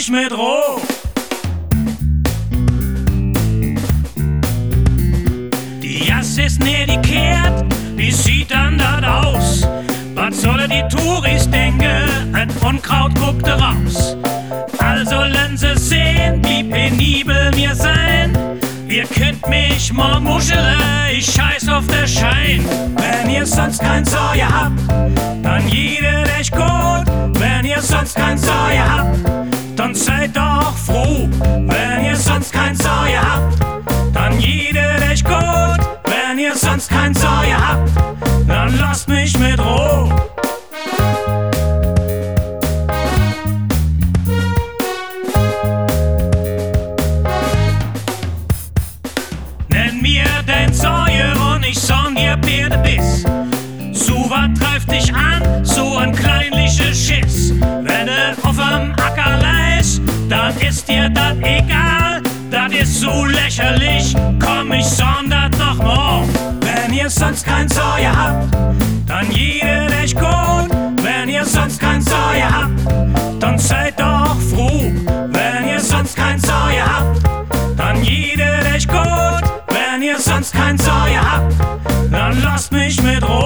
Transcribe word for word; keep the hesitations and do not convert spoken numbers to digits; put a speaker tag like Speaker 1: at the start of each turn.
Speaker 1: mich mit Ruhe. Die Jas ist nedikert, wie sieht dann dat aus? Was sollen die Touris denken? Ein Unkraut guckte raus. Also lernen sie sehen, wie penibel wir sein. Ihr könnt mich mal muscheln, ich scheiß auf der Schein. Wenn ihr sonst kein Säue habt, dann jedet echt gut. Wenn ihr sonst kein Säue habt, dann seid doch froh. Wenn ihr sonst kein Säue habt, dann jedet echt gut. Wenn ihr sonst kein Säue habt, dann lasst mich mit Ruhe. Nenn mir dein Säue und ich song dir Pferde bis. So wat treibt dich an, so ein kleinlicher Schiss. Wenn du auf'm Acker leist, dann ist dir dat egal. Dat ist so lächerlich, komm ich sondert noch mal. Wenn ihr sonst kein Säue habt, dann jedet echt gut. Wenn ihr sonst kein Säue habt, dann seid doch froh. Wenn ihr sonst kein Säue habt, dann jedet echt gut. Wenn ihr sonst kein Säue habt, dann lasst mich mit Ruhe.